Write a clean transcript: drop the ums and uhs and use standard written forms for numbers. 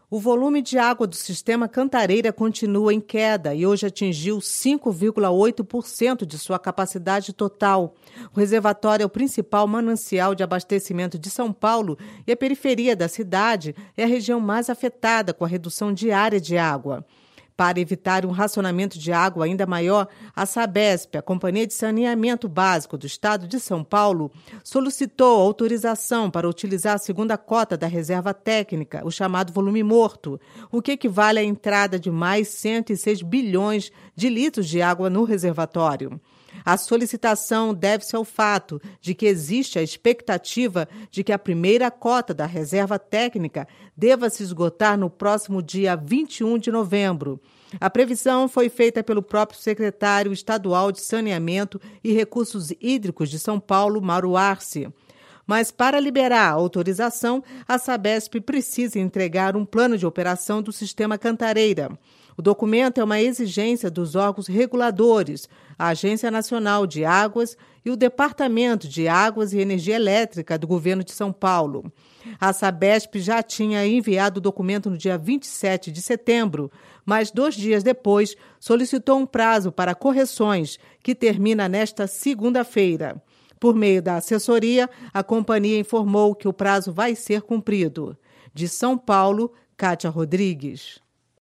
O volume de água do sistema Cantareira continua em queda e hoje atingiu 5,8% de sua capacidade total. O reservatório é o principal manancial de abastecimento de São Paulo e a periferia da cidade é a região mais afetada com a redução diária de água. Para evitar um racionamento de água ainda maior, a Sabesp, a Companhia de Saneamento Básico do Estado de São Paulo, solicitou autorização para utilizar a segunda cota da reserva técnica, o chamado volume morto, o que equivale à entrada de mais 106 bilhões de litros de água no reservatório. A solicitação deve-se ao fato de que existe a expectativa de que a primeira cota da reserva técnica deva se esgotar no próximo dia 21 de novembro. A previsão foi feita pelo próprio secretário estadual de Saneamento e Recursos Hídricos de São Paulo, Mauro Arce. Mas para liberar a autorização, a Sabesp precisa entregar um plano de operação do sistema Cantareira. O documento é uma exigência dos órgãos reguladores, a Agência Nacional de Águas e o Departamento de Águas e Energia Elétrica do Governo de São Paulo. A Sabesp já tinha enviado o documento no dia 27 de setembro, mas 2 dias depois solicitou um prazo para correções, que termina nesta segunda-feira. Por meio da assessoria, a companhia informou que o prazo vai ser cumprido. De São Paulo, Kátia Rodrigues.